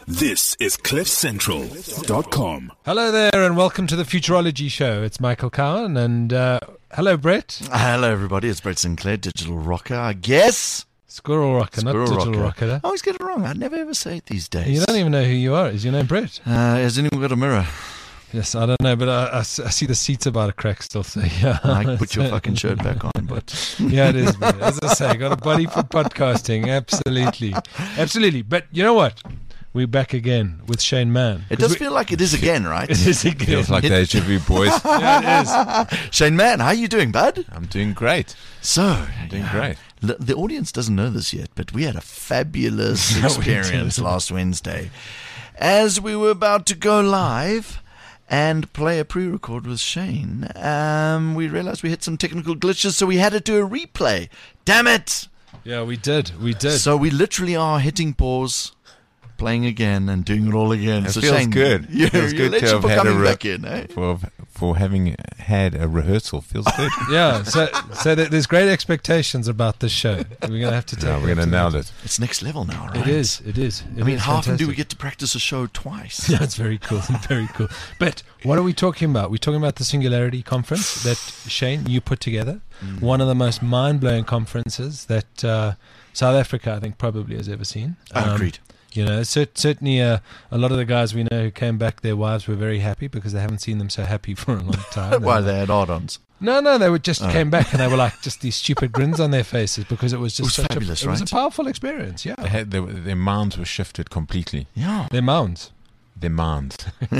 This is CliffCentral.com. Hello there and welcome to the Futurology Show. It's Michael Cowan and hello Brett. Hello everybody, it's Brett Sinclair, Digital Rocker, I guess. Squirrel Rocker, not Digital Rocker. I always get it wrong. I never ever say it these days. You don't even know who you are. Is your name Brett? Has anyone got a mirror? Yes, I don't know, but I see the seats about to crack still, so yeah. Mike, put your fucking shirt back on, but... Yeah, it is, man. As I say, got a body for podcasting, absolutely. Absolutely, but you know what? We're back again with Shane Mann. It does feel like it is again, right? It is again. Feels like they should be boys. Yeah, it is. Shane Mann, how are you doing, bud? I'm doing great. So, Doing great. The audience doesn't know this yet, but we had a fabulous experience last Wednesday. As we were about to go live and play a pre-record with Shane, we realized we hit some technical glitches, so we had to do a replay. Damn it! Yeah, we did. So we literally are hitting pause, playing again, and doing it all again. It so feels Shane, good. You're Feels good to have for had coming back in, eh? for having had a rehearsal. Feels good. Yeah, so there's great expectations about this show. We're going to have to take Yeah, we're going to nail it. It's next level now, right? It is. I mean, how often do we get to practice a show twice? Yeah, it's very cool. Very cool. But what are we talking about? We're talking about the Singularity Conference that, Shane, you put together. One of the most mind-blowing conferences that South Africa, I think, probably has ever seen. Agreed. You know, certainly a lot of the guys we know who came back, their wives were very happy because they haven't seen them so happy for a long time. Why, they had hard-ons? No, they were just came back and they were like just these stupid grins on their faces because it was just such fabulous, it was a right? powerful experience. Yeah, Their minds were shifted completely. Yeah. their mounds. Their minds.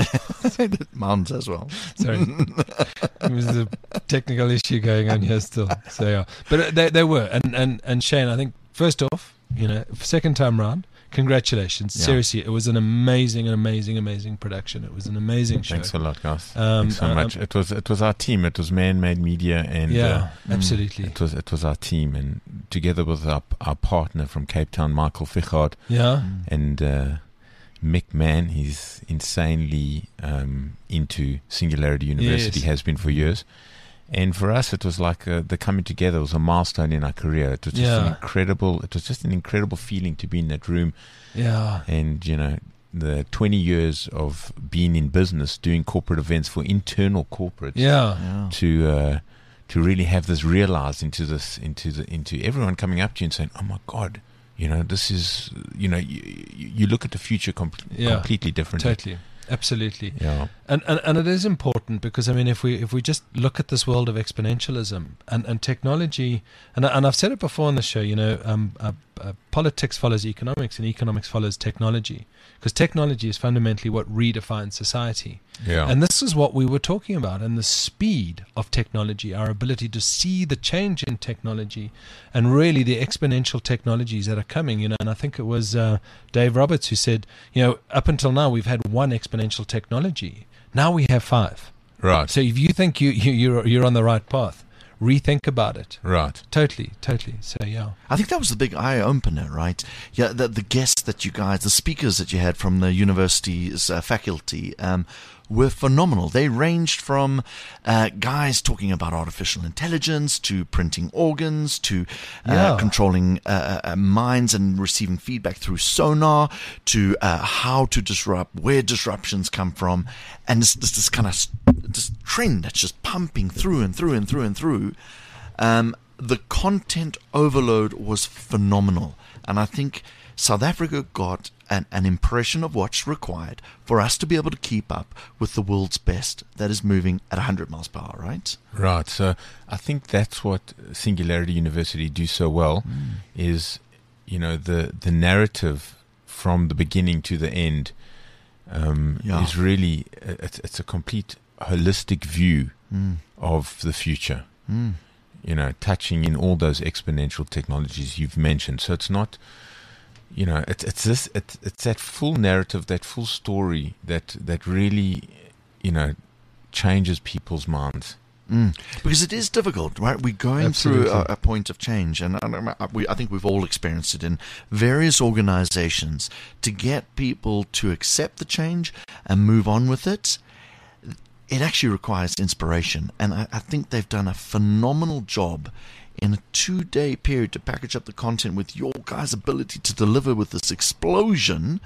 Mounds as well. Sorry, it was a technical issue going on here still. So yeah, but they were, and Shane, I think first off, you know, second time round, congratulations. Yeah. Seriously, it was an amazing production. It was an amazing show. Thanks a lot, guys. Thanks so much. It was our team. It was Man-Made Media, and absolutely. It was our team, and together with our partner from Cape Town, Michael Fichard, and Mick Mann. He's insanely into Singularity University. Yes. Has been for years. And for us, it was like the coming together. It was a milestone in our career. It was just an incredible feeling to be in that room. Yeah. And, you know, the 20 years of being in business, doing corporate events for internal corporates. Yeah. To really have this realized into everyone coming up to you and saying, oh my God, you know, this is, you know, you look at the future completely differently. Totally. Absolutely. Yeah. And it is important because, I mean, if we just look at this world of exponentialism and technology, and I've said it before on the show, you know, politics follows economics and economics follows technology, because technology is fundamentally what redefines society. Yeah. And this is what we were talking about, and the speed of technology, our ability to see the change in technology and really the exponential technologies that are coming, you know. And I think it was Dave Roberts who said, you know, up until now we've had one exponential technology. Now we have 5. Right. So if you think you're on the right path, rethink about it. Right. Totally. So yeah. I think that was the big eye opener, right? Yeah, the guests that you guys, the speakers that you had from the university's faculty, were phenomenal. They ranged from guys talking about artificial intelligence to printing organs to controlling minds and receiving feedback through sonar to how to disrupt, where disruptions come from, and this kind of this trend that's just pumping through and through and through and through. The content overload was phenomenal, and I think South Africa got an impression of what's required for us to be able to keep up with the world's best that is moving at 100 miles per hour, right? Right. So I think that's what Singularity University do so well is, you know, the narrative from the beginning to the end is really, it's a complete holistic view of the future, you know, touching in all those exponential technologies you've mentioned. So it's not, you know, it's that full narrative, that full story that really, you know, changes people's minds. Because it is difficult, right? We're going through a point of change, and I think we've all experienced it in various organizations. To get people to accept the change and move on with it, it actually requires inspiration. And I think they've done a phenomenal job in a 2-day period to package up the content with your guys' ability to deliver with this explosion.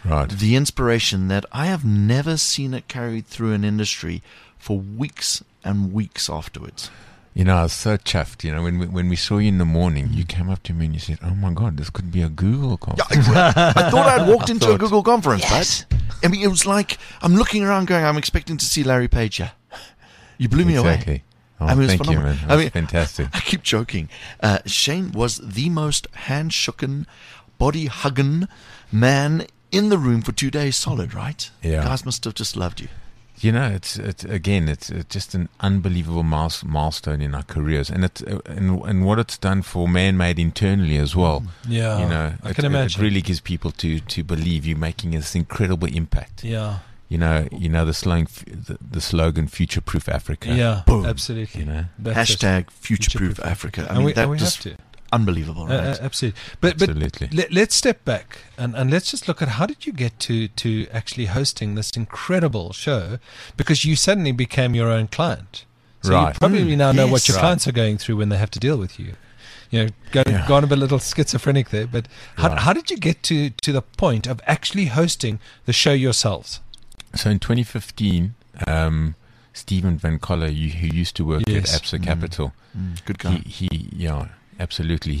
Right. the inspiration that I have never seen it carried through an industry for weeks and weeks afterwards. You know, I was so chuffed. You know, when we saw you in the morning, you came up to me and you said, "Oh my God, this could be a Google conference." I thought I'd walked into a Google conference, right? I mean, it was like I'm looking around going, I'm expecting to see Larry Page here. You blew me away. Exactly. Oh, I mean, it's thank you, phenomenal. man. It was fantastic. I keep joking. Shane was the most hand-shooken, body-hugging man in the room for 2 days solid, right? Yeah. Guys must have just loved you. You know, it's just an unbelievable milestone in our careers, and and what it's done for Man-Made internally as well. Yeah, You know, I can imagine. It really gives people to believe you're making this incredible impact. Yeah, You know the slogan "Future-proof Africa." yeah, Boom. absolutely. You know, That's just- Hashtag future-proof Africa. I mean, we that have just to. unbelievable, right? Absolutely. But Absolutely. let's step back and let's just look at how did you get to actually hosting this incredible show, because you suddenly became your own client. So Right. you probably now know what Yes. your Right. clients are going through when they have to deal with you. You know, gone a bit little schizophrenic there, but Right. how did you get to the point of actually hosting the show yourselves? So in 2015, Stephen Van Coller, who used to work Yes. at Absa Capital, Good guy. yeah, absolutely.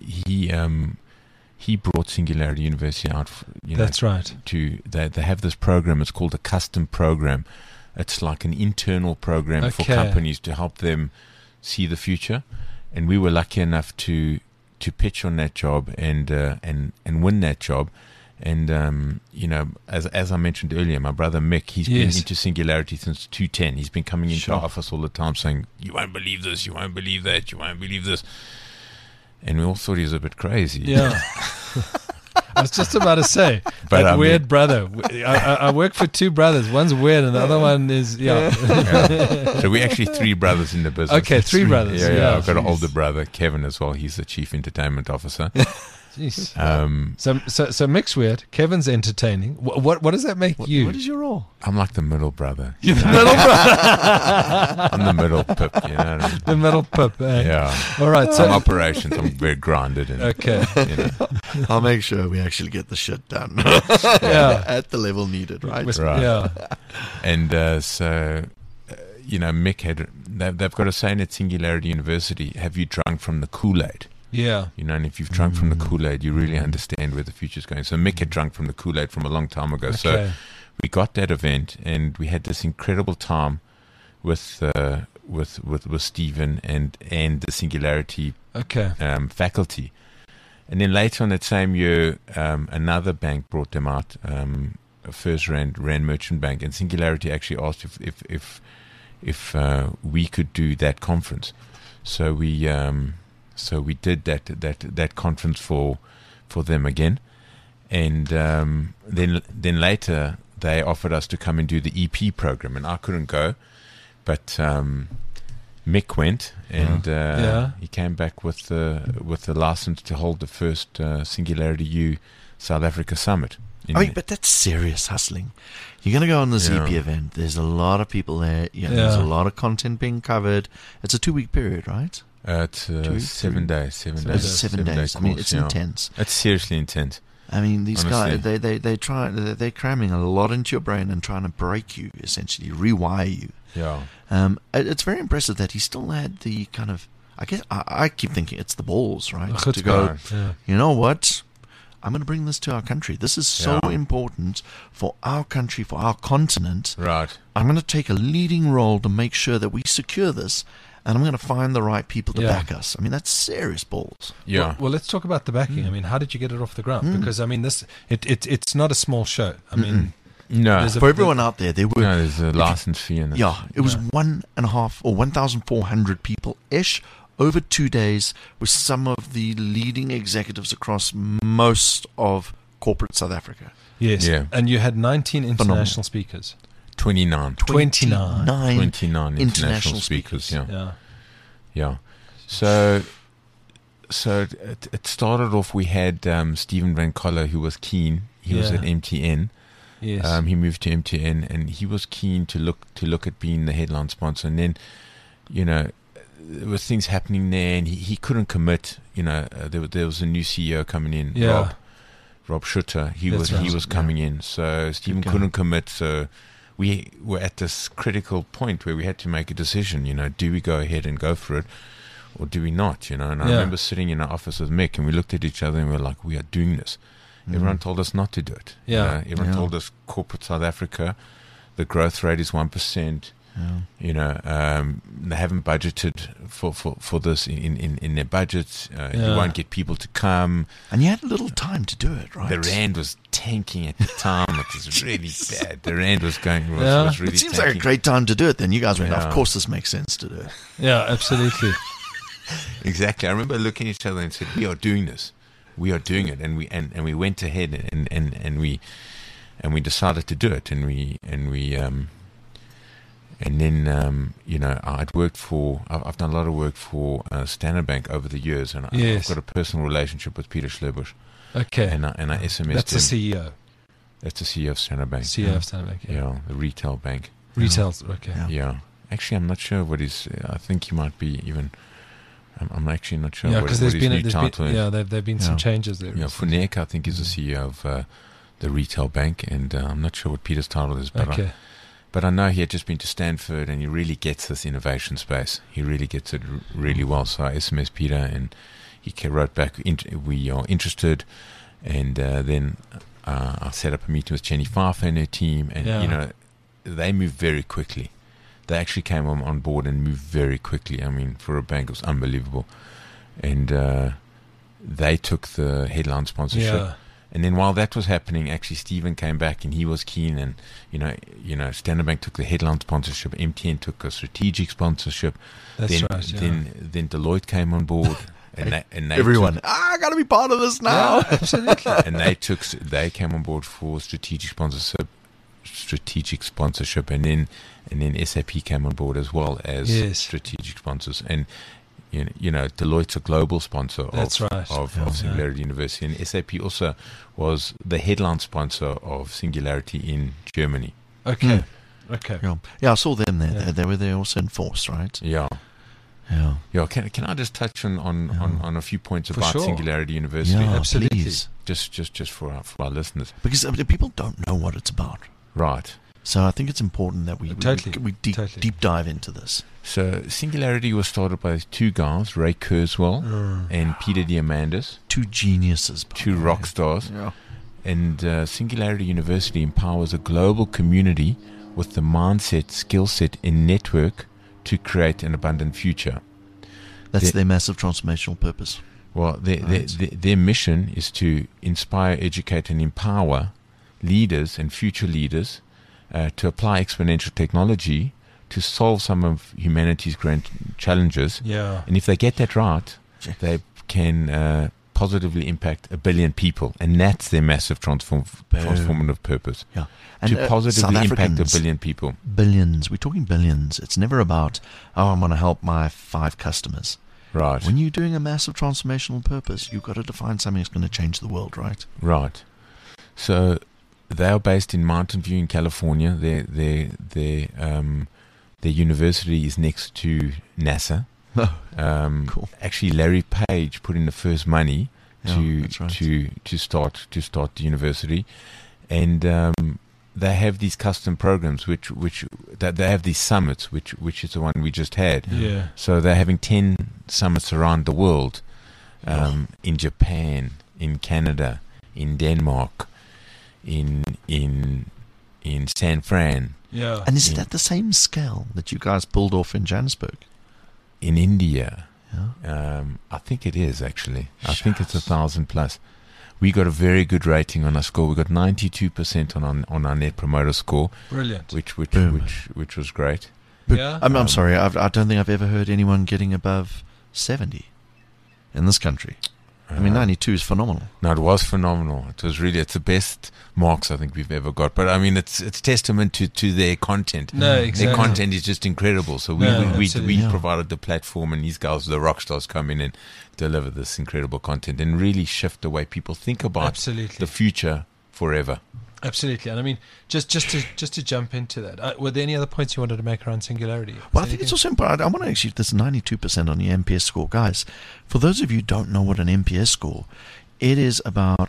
He brought Singularity University out. That's right. They have this program. It's called a custom program. It's like an internal program for Okay. companies to help them see the future. And we were lucky enough to pitch on that job and win that job. And you know, as I mentioned earlier, my brother Mick, he's been Yes. into Singularity since 2010. He's been coming into Sure. our office all the time saying, "You won't believe this, you won't believe that, you won't believe this." And we all thought he was a bit crazy. Yeah. I was just about to say, But, that I weird mean- brother. I work for two brothers. One's weird and the other one is, Yeah. So we're actually three brothers in the business. Okay, three brothers. Yeah, Yeah. I've got an older brother, Kevin, as well. He's the chief entertainment officer. Jeez. Um, So Mick's weird. Kevin's entertaining. What does that make you? What is your role? I'm like the middle brother. You're the middle brother. I'm the middle pip, you know what I mean? The middle pup. Eh? Yeah. All right. Some So operations, I'm very grounded in. okay. You know. I'll make sure we actually get the shit done Yeah. at the level needed, right? Right. Yeah. And you know, Mick they've got a saying at Singularity University, have you drunk from the Kool-Aid? Yeah. You know, and if you've drunk from the Kool-Aid, you really understand where the future's going. So Mick had drunk from the Kool-Aid from a long time ago. So Okay. we got that event, and we had this incredible time with Stephen and the Singularity Okay. faculty. And then later on that same year, another bank brought them out, First Rand Merchant Bank, and Singularity actually asked if we could do that conference. So we did that conference for them again, and then later they offered us to come and do the EP program, and I couldn't go, but Mick went, and Yeah. he came back with the license to hold the first Singularity U South Africa Summit. I mean, but that's serious hustling. You're going to go on this Yeah. EP event. There's a lot of people there. There's a Yeah. lot of content being covered. It's a 2-week period, right? It's 2, 7 3. days. 7 It's days. 7 days. I mean, it's yeah. intense. It's seriously intense. I mean, these Honestly. guys, they're cramming a lot into your brain and trying to break you, essentially, rewire you. Yeah. It's very impressive that he still had the kind of, I guess, I keep thinking it's the balls, right? Chutzpah. To go, Yeah. you know what? I'm going to bring this to our country. This is so Yeah. important for our country, for our continent. Right. I'm going to take a leading role to make sure that we secure this, and I'm going to find the right people to Yeah. back us. I mean, that's serious balls. Yeah. Well, let's talk about the backing. I mean, how did you get it off the ground? Because I mean, it's not a small show. I mean, No. There's a- For everyone out there, there were No, there's a license fee in it. yeah, it was 1.5 or 1,400 people ish over 2 days with some of the leading executives across most of corporate South Africa. yes. Yeah. And you had 19 international Phenomenal. speakers. 29. 29. 29 international speakers. Yeah. Yeah. Yeah. So it started off, we had Stephen Van Coller, who was keen. He was Yeah. at MTN. Yes. He moved to MTN, and he was keen to look at being the headline sponsor. And then, you know, there were things happening there, and he couldn't commit. You know, there was a new CEO coming in, Yeah. Rob Schutter, he That's was right. coming in. So Stephen Good guy. couldn't commit. So we were at this critical point where we had to make a decision. Do we go ahead and go for it, or do we not? And I remember sitting in our office with Mick, and we looked at each other and we were like, we are doing this. Everyone told us not to do it. Yeah. Everyone told us corporate South Africa, the growth rate is 1%. They haven't budgeted for this in their budgets. You won't get people to come. And you had little time to do it, right? The rand was tanking at the time. It was really bad. The rand was was really It seems tanking. like a great time to do it. Then you guys went, Yeah. of course this makes sense to do it. Yeah, absolutely. Exactly. I remember looking at each other and said, "We are doing this. We are doing it." And we went ahead and we decided to do it. And then I've done a lot of work for Standard Bank over the years, and Yes. I've got a personal relationship with Peter Schlebusch, Okay. and I SMS That's the him. CEO. That's the CEO of Standard Bank. CEO of Standard Bank. Yeah, the retail bank. Retail. Okay. Yeah. Yeah. Actually, I'm not sure what his. I think he might be even. I'm actually not sure Yeah, what because his there's new been title is. there've been some changes there. Yeah, Funeka, I think, is the CEO of the retail bank, and I'm not sure what Peter's title is, but Okay. but I know he had just been to Stanford, and he really gets this innovation space. He really gets it really well. So I SMS Peter, and he wrote back, we are interested, and then I set up a meeting with Jenny Pfeiffer and her team, and they moved very quickly. They actually came on board and moved very quickly. I mean, for a bank, it was unbelievable. And they took the headline sponsorship. Yeah. And then while that was happening, actually Stephen came back and he was keen. And Standard Bank took the headline sponsorship. MTN took a strategic sponsorship. That's then, right. Yeah. Then Deloitte came on board. And they Everyone, I got to be part of this now. Yeah, absolutely. and they came on board for strategic sponsorship, and then SAP came on board as well as Yes. strategic sponsors. And Deloitte's a global sponsor That's right. of Singularity University, and SAP also was the headline sponsor of Singularity in Germany. Okay. Okay. Yeah, I saw them there. Yeah. They were there also in force, right? Yeah. Yeah. Yeah, can I just touch on a few points For about sure. Singularity University? Yeah, Absolutely. please. Just for our listeners. Because people don't know what it's about. Right. So I think it's important that we Totally. deep dive into this. So Singularity was started by two guys, Ray Kurzweil and Peter Diamandis, Two geniuses. by two the way. rock stars. Yeah. And Singularity University empowers a global community with the mindset, skill set, and network to create an abundant future. That's their massive transformational purpose. Well, their mission is to inspire, educate, and empower leaders and future leaders to apply exponential technology to solve some of humanity's grand challenges. Yeah. And if they get that right, they can positively impact 1 billion people. And that's their massive transformative purpose. Yeah. To positively South impact 1 Africans, billion people. Billions. We're talking billions. It's never about, I'm going to help my 5 customers. Right. When you're doing a massive transformational purpose, you've got to define something that's going to change the world, right? Right. So they are based in Mountain View in California. Their university is next to NASA. Cool. Actually, Larry Page put in the first money That's right. to start the university, and they have these custom programs, which they have these summits, which is the one we just had. Yeah. So they're having 10 summits around the world, in Japan, in Canada, in Denmark, in San Fran, Yeah. And is it at the same scale that you guys pulled off in Johannesburg? in India. Yeah. I think it is actually. I think it's 1,000 plus. We got a very good rating on our score. We got 92% on our net promoter score, Brilliant. which Boom. was great. But Yeah. I'm sorry, I don't think I've ever heard anyone getting above 70 in this country. I mean, 92 is phenomenal. No, it was phenomenal. It's the best marks I think we've ever got. But I mean, it's testament to their content. No, exactly. Their content is just incredible. So we absolutely. Yeah. provided the platform, and these guys, the rock stars, come in and deliver this incredible content and really shift the way people think about Absolutely. the future forever. Absolutely. And I mean, just to jump into that, were there any other points you wanted to make around Singularity? Well, I think it's also important. I want to actually, this 92% on the NPS score. Guys, for those of you who don't know what an NPS score, it is about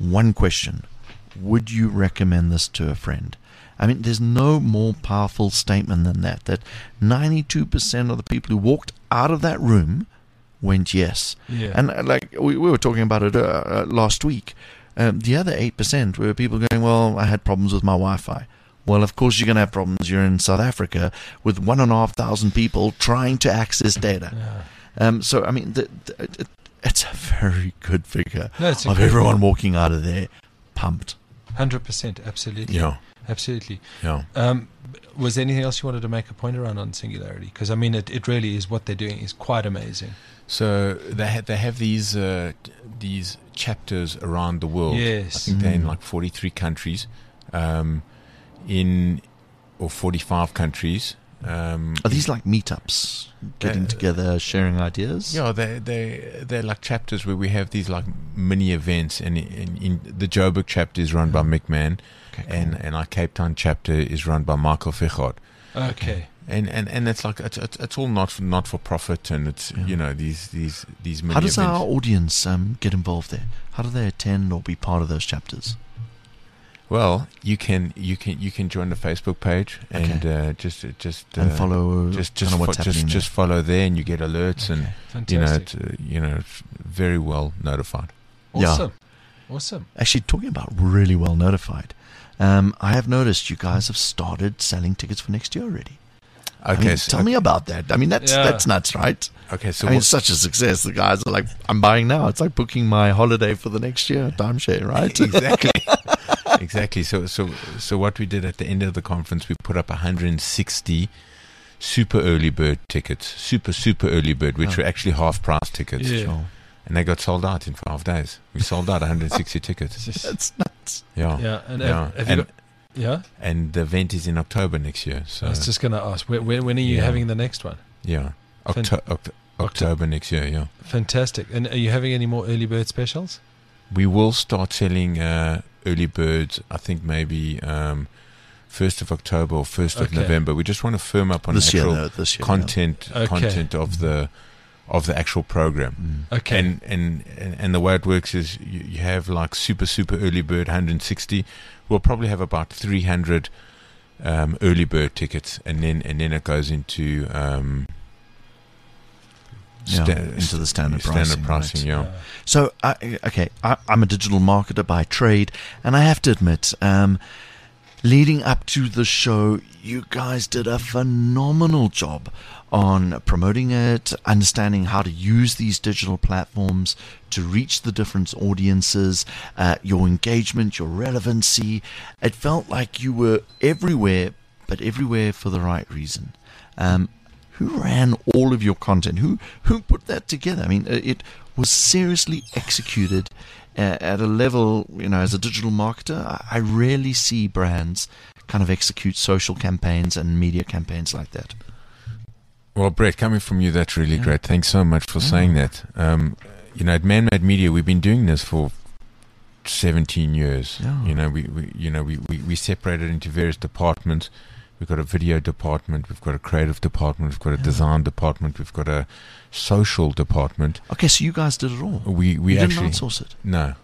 one question. Would you recommend this to a friend? I mean, there's no more powerful statement than that 92% of the people who walked out of that room went yes. Yeah. And like we were talking about it last week. The other 8% were people going, well, I had problems with my Wi-Fi. Well, of course you're going to have problems. You're in South Africa with 1,500 people trying to access data. Yeah. So, I mean, it's a very good figure No, of everyone walking out of there pumped. 100%, absolutely. Yeah. Absolutely. Yeah. Was there anything else you wanted to make a point around on Singularity? Because, I mean, it really is, what they're doing is quite amazing. So they have these chapters around the world. Yes. I think they're in like 43 countries, or 45 countries. Are these like meetups, getting together, sharing ideas? Yeah, they're like chapters where we have these like mini events, and in the Joburg chapter is run by Mick Mann, Okay, cool. and our Cape Town chapter is run by Michael Fichard. Okay. And it's like it's all not for profit, and it's these mini How does events. our audience get involved there? How do they attend or be part of those chapters? Well, you can join the Facebook page and just And follow just kind of what's happening just follow there, and you get alerts, and Fantastic. it's very well notified. Awesome. Awesome. Actually, talking about really well notified, I have noticed you guys have started selling tickets for next year already. Okay, I mean, tell me about that. I mean, that's nuts, right? Okay, so I mean, it's such a success. The guys are like, I'm buying now. It's like booking my holiday for the next year, timeshare, right? Exactly. So what we did at the end of the conference, we put up 160 super early bird tickets, super early bird, which were actually half price tickets. Yeah. Sure. And they got sold out in 5 days. We sold out 160 tickets. That's nuts. Yeah. Yeah. And Yeah. have you got... Yeah? And the event is in October next year. So I was just going to ask, when are you having the next one? yeah, October next year. Yeah, Fantastic. And are you having any more early bird specials? we will start selling early birds. I think maybe 1st of October or 1st of Okay. November. We just want to firm up on This year, actual though, this year. content of the actual program. Okay. And the way it works is you have like super early bird 160. We'll probably have about 300 early bird tickets, and then it goes into into the standard pricing. Right. Yeah. So, I'm a digital marketer by trade, and I have to admit, leading up to the show, you guys did a phenomenal job on promoting it, understanding how to use these digital platforms to reach the different audiences, your engagement, your relevancy. It felt like you were everywhere, but everywhere for the right reason. Who ran all of your content? Who put that together? I mean, it was seriously executed at a level, as a digital marketer, I rarely see brands kind of execute social campaigns and media campaigns like that. Well, Brett, coming from you, that's really great. Thanks so much for saying that. At Man-Made Media, we've been doing this for 17 years. Yeah. We separated into various departments. We've got a video department, we've got a creative department, we've got a design department, we've got a social department. Okay, so you guys did it all. We you actually didn't outsource it. No,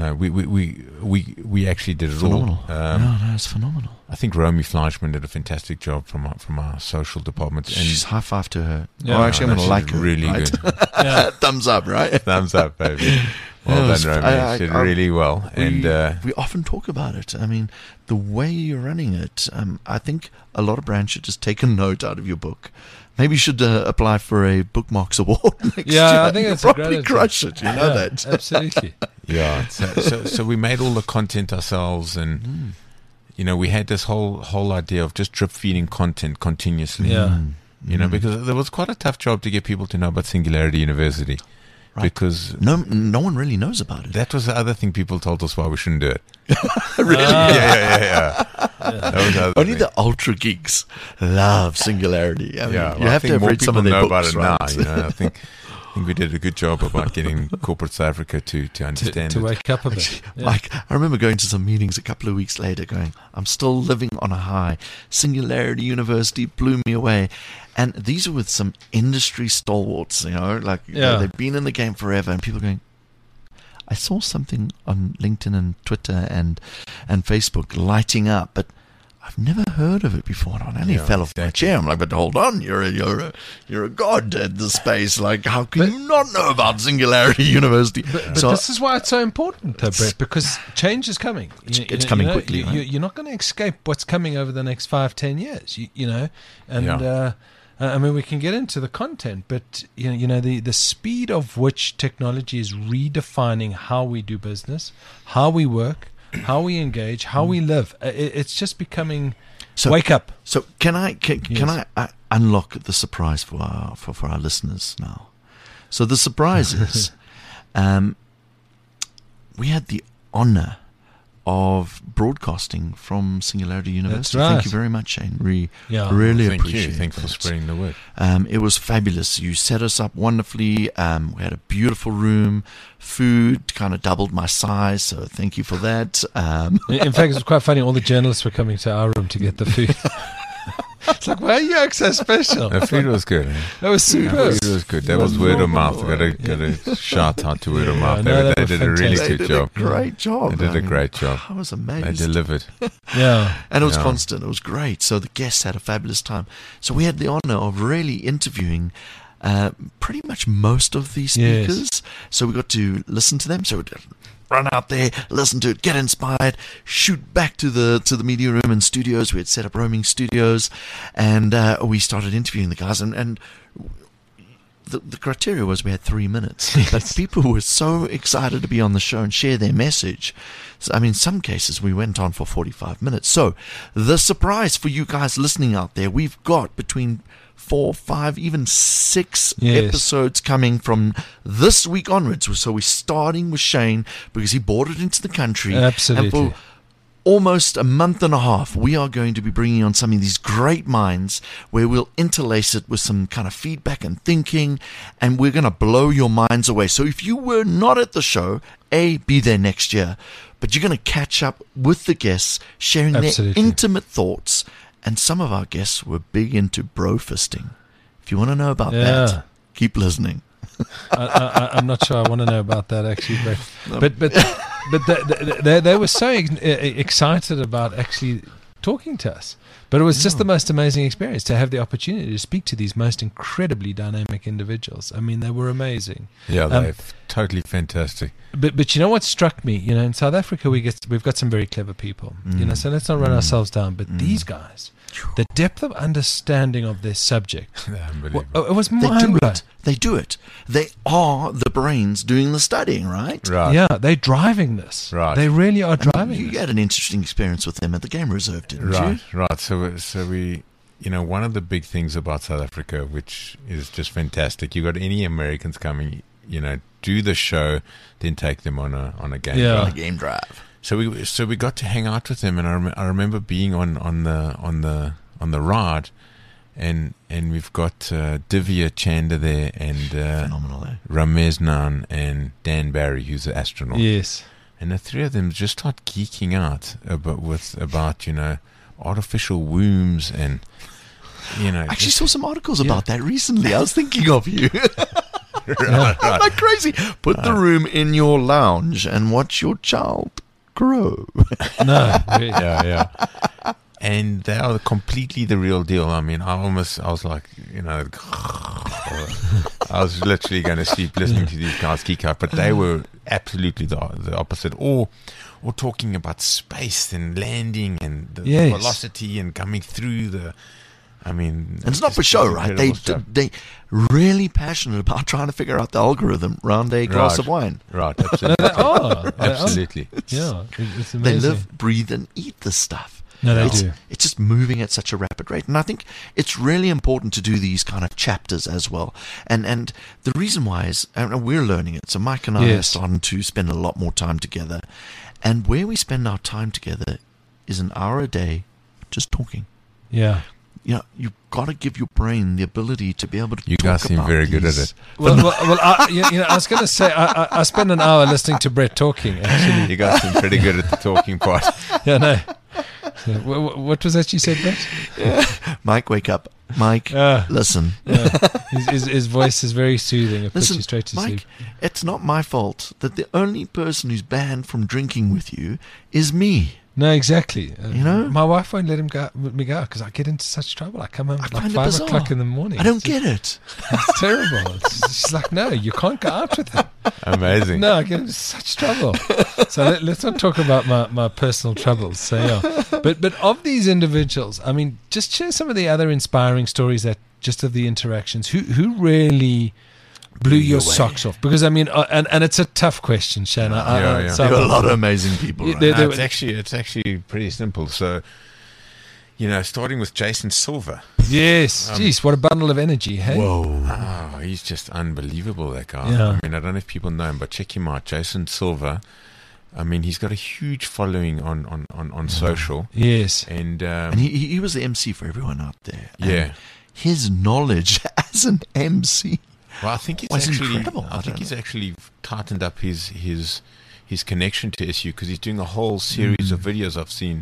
we actually did it Phenomenal. all. No, it's phenomenal. I think Romy Fleischman did a fantastic job from our social department. And She's high five to her. Yeah. Oh, actually, I'm No, going to she's like her. really right? good. Yeah. Thumbs up, right? Thumbs up, baby. Well Yeah, done, Romy. She did really well. We often talk about it. I mean, the way you're running it, I think a lot of brands should just take a note out of your book. Maybe you should apply for a Bookmarks Award next year. I think You'll that's a great probably idea. crush it. You know that. Absolutely. Yeah. So we made all the content ourselves, and we had this whole idea of just drip feeding content continuously. Yeah. Because there was quite a tough job to get people to know about Singularity University. Right. Because No one really knows about it. that was the other thing people told us why we shouldn't do it. Really? Yeah. That was the other Only thing. the ultra geeks love Singularity. I mean, Yeah, you well, I have to think have more read some of people their know books, about right? it now. I think we did a good job about getting corporate South Africa to understand to it. wake up a bit. Yeah. Like, I remember going to some meetings a couple of weeks later going, I'm still living on a high. Singularity University blew me away. And these are with some industry stalwarts, like Yeah. they've been in the game forever, and people going, I saw something on LinkedIn and Twitter and Facebook lighting up, but I've never heard of it before. I nearly fell off my chair. I'm like, but hold on, you're a god at the space. Like, how can you not know about Singularity University? But this is why it's so important, though, Brett, because change is coming. It's coming quickly. You're not going to escape what's coming over the next 5-10 years. You know, and I mean, we can get into the content, but the speed of which technology is redefining how we do business, how we work, how we engage, how we live. It's just becoming. Wake up. So can I unlock the surprise for our listeners now? So the surprise is, we had the honor of broadcasting from Singularity University. That's right. Thank you very much, Shane. Really appreciate it. Thanks for spreading the word. It was fabulous. You set us up wonderfully. We had a beautiful room. Food kind of doubled my size, so thank you for that. In fact, it was quite funny. All the journalists were coming to our room to get the food. It's like, why are you so special? The food was good. That was superb. Food was good. That was word of mouth. Got a shout out to word of mouth. They did a really good job. Great job. They did a great job. I was amazed. They delivered. Yeah. And it was constant. It was great. So the guests had a fabulous time. So we had the honor of really interviewing pretty much most of these speakers. Yes. So we got to listen to them. So we'd run out there, listen to it, get inspired, shoot back to the media room and studios. We had set up roaming studios, and we started interviewing the guys. And the criteria was we had 3 minutes. But people were so excited to be on the show and share their message. So, I mean, in some cases, we went on for 45 minutes. So the surprise for you guys listening out there, we've got between 4, 5, even 6 episodes coming from this week onwards. So we're starting with Shane because he brought it into the country. Absolutely. And for almost a month and a half, we are going to be bringing on some of these great minds where we'll interlace it with some kind of feedback and thinking, and we're going to blow your minds away. So if you were not at the show, be there next year, but you're going to catch up with the guests, sharing their intimate thoughts. And some of our guests were big into bro fisting. If you want to know about that, keep listening. I'm not sure I want to know about that actually, but they were so excited about actually talking to us. But it was just the most amazing experience to have the opportunity to speak to these most incredibly dynamic individuals. I mean, they were amazing. Yeah, they're totally fantastic. But you know what struck me? You know, in South Africa we've got some very clever people. You know, so let's not run ourselves down. But these guys, the depth of understanding of their subject, it was mind-blowing. They do it. They are the brains doing the studying, right? Right. Yeah, they're driving this. Right. They really are driving You had an interesting experience with them at the Game Reserve, didn't you? Right. So we, one of the big things about South Africa, which is just fantastic, you got any Americans coming, do the show, then take them on a game drive. On a game drive. So we got to hang out with them, and I remember being on the ride. And we've got Divya Chanda there, and phenomenal, Ramesh Nan and Dan Barry, who's an astronaut. Yes. And the three of them just start geeking out about artificial wombs and I actually saw some articles about that recently. I was thinking of you. Right. I'm not crazy. Put the room in your lounge and watch your child grow. No. Yeah. And they are completely the real deal. I mean, I was like, I was literally going to sleep listening to these guys geek out, but they were absolutely the opposite. Or talking about space and landing and the velocity and coming through and it's not for show, right? They really passionate about trying to figure out the algorithm around a glass of wine. Right, absolutely. Absolutely. Yeah, it's amazing. They live, breathe, and eat this stuff. No, they do. It's just moving at such a rapid rate. And I think it's really important to do these kind of chapters as well. And the reason why is we're learning it. So Mike and I are starting to spend a lot more time together. And where we spend our time together is an hour a day just talking. Yeah. You've got to give your brain the ability to be able to You talk guys seem about very these. good at it. Well, I was going to say, I spent an hour listening to Brett talking, actually. You guys seem pretty good at the talking part. Yeah, no. What was that you said, Brett? Mike, wake up. Mike, listen. His voice is very soothing. It puts you straight to Mike, sleep. it's not my fault that the only person who's banned from drinking with you is me. No, exactly. You know? My wife won't let me go because I get into such trouble. I come home at like find it 5 bizarre. o'clock in the morning. I don't get it. It's terrible. She's like, no, you can't go out with him. Amazing. No, I get into such trouble. So let's not talk about my personal troubles. So yeah, but of these individuals, I mean, just share some of the other inspiring stories that just of the interactions. Who really blew your socks off? Because I mean, and it's a tough question, Shanna. Yeah. So There are a lot of amazing people. Right? It's actually pretty simple. So, starting with Jason Silva. Yes, jeez, what a bundle of energy, hey? Whoa. Oh, he's just unbelievable, that guy. Yeah. I mean, I don't know if people know him, but check him out, Jason Silva. I mean, he's got a huge following on social. Yes. And he was the MC for everyone out there. And yeah. his knowledge as an MC. Well, I think was incredible. I think he's actually tightened up his connection to SU because he's doing a whole series of videos I've seen.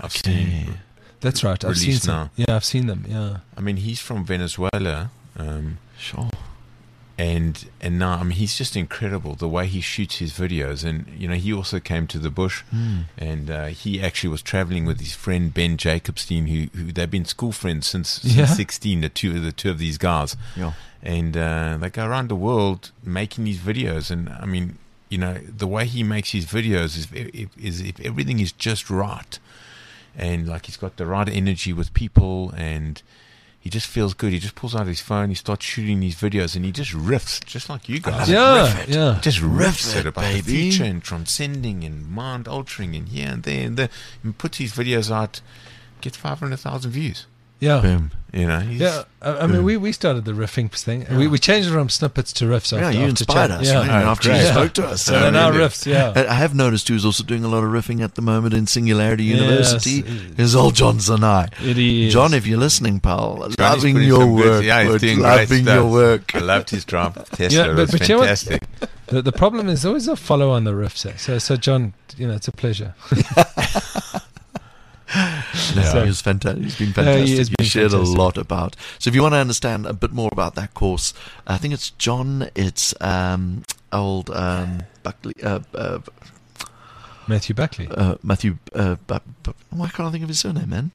That's right. I've seen released some. now. Yeah, I've seen them. Yeah. I mean, he's from Venezuela. Sure. And now, I mean, he's just incredible the way he shoots his videos. And he also came to the bush, and he actually was traveling with his friend Ben Jacobstein, who they've been school friends since 16. The two of these guys, and they go around the world making these videos. And I mean, the way he makes his videos is if everything is just right, and like he's got the right energy with people, and he just feels good. He just pulls out his phone, he starts shooting these videos, and he just riffs, just like you guys. Yeah. Just riffs it, about baby. the future and transcending and mind altering and here and there and there, and puts his videos out, gets 500,000 views. Yeah. Boom. Yeah, I mean, we started the riffing thing. Yeah. We changed it from snippets to riffs. Yeah, after, you after inspired chat. us. Yeah. Right? After you spoke to us. So they're now riffs, yeah. I have noticed who's also doing a lot of riffing at the moment in Singularity University Yes. is old John Zanai. It is. John, if you're listening, pal, Johnny's loving putting your some good- work. yeah, he's bud, doing loving great your stuff. work. I loved his drive Tesla. Yeah, It was but you know what? fantastic. The problem is always a follow on the riffs. So John, it's a pleasure. No, he was fantastic. He's been fantastic. he has You been shared fantastic. a lot about. So if you want to understand a bit more about that course, I think it's John. It's old Buckley. Matthew Buckley. Matthew. Why can't I think of his surname, man?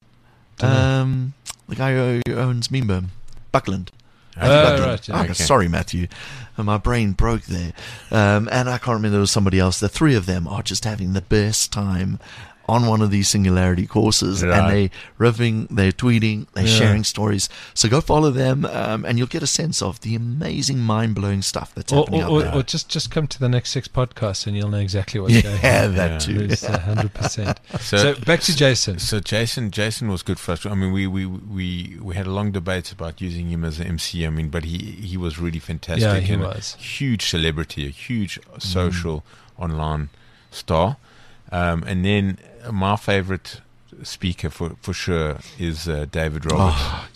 The guy who owns Meanberm, Buckland. Buckland. Right, yeah. Okay. Sorry, Matthew. My brain broke there. And I can't remember, there was somebody else. The three of them are just having the best time on one of these Singularity courses, Right. and they're riffing, they're tweeting, they're sharing stories. So go follow them, and you'll get a sense of the amazing, mind-blowing stuff that's happening out there. Or just come to the next 6 podcasts and you'll know exactly what's going on. Yeah, that too. It's 100%. So back to Jason. So Jason was good for us. I mean, we had a long debate about using him as an MC. I mean, but he was really fantastic. Yeah, he and was. a huge celebrity, a huge social online star. And then my favorite speaker for sure is David Roberts.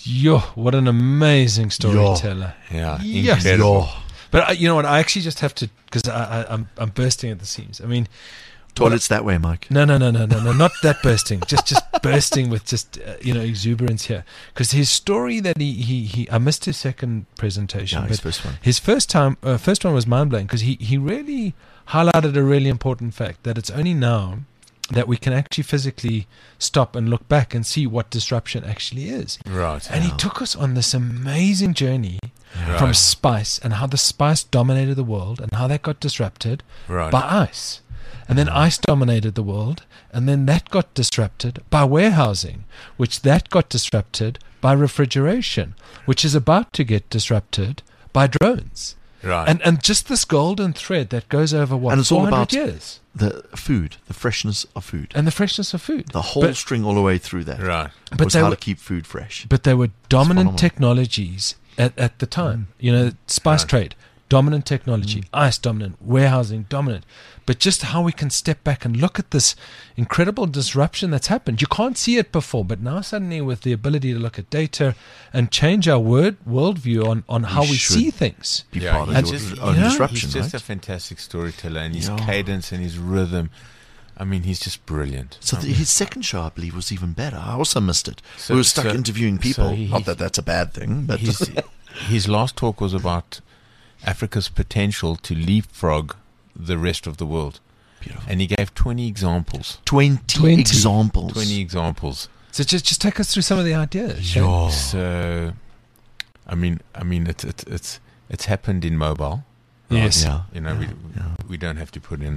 What an amazing storyteller. Yeah, Yes. incredible. But you know what? I actually just have to, because I'm bursting at the seams. I mean, Toilets that way, Mike. No, not that bursting. Just bursting with just exuberance here. Because his story that he I missed his second presentation. Yeah, his but first one. His first one was mind blowing because he really highlighted a really important fact that it's only now that we can actually physically stop and look back and see what disruption actually is. Right. And he took us on this amazing journey Right. from spice and how the spice dominated the world and how that got disrupted Right. by ice. And then ice dominated the world, and then that got disrupted by warehousing, which that got disrupted by refrigeration, which is about to get disrupted by drones. Right. And just this golden thread that goes over And it's all 400 about years. the food, the freshness of food. And the freshness of food. The whole string all the way through that. Right. But was they how were- to keep food fresh. But they were dominant phenomenal. technologies at the time. Spice Right. trade, dominant technology, ice dominant, warehousing dominant. But just how we can step back and look at this incredible disruption that's happened. You can't see it before, but now suddenly with the ability to look at data and change our worldview on how we should see things. Be Yeah, part he's of just- your own you know, disruption, He's just right? a fantastic storyteller, and his Yeah. cadence and his rhythm. I mean, he's just brilliant. So his second show, I believe, was even better. I also missed it. So- we were stuck so- interviewing people. so he- Not that that's a bad thing, but His last talk was about Africa's potential to leapfrog the rest of the world. beautiful. And he gave 20 examples. 20 examples. 20 examples. So just take us through some of the ideas. Shane. Yeah. So, I mean, it's happened in mobile. Yes. Yeah. You know, we don't have to put in.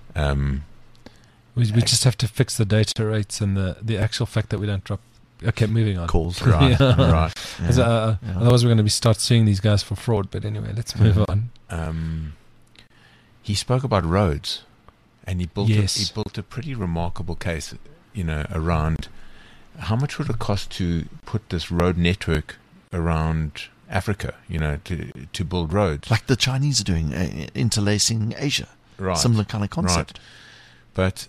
We just have to fix the data rates and the actual fact that we don't drop. Okay, moving on. Calls. Right, Yeah. right. Yeah. Otherwise, we're going to start suing these guys for fraud. But anyway, let's move on. He spoke about roads, and he built Yes. a pretty remarkable case, you know, around how much would it cost to put this road network around Africa, you know, to build roads. Like the Chinese are doing, interlacing Asia. Right. Similar kind of concept. Right.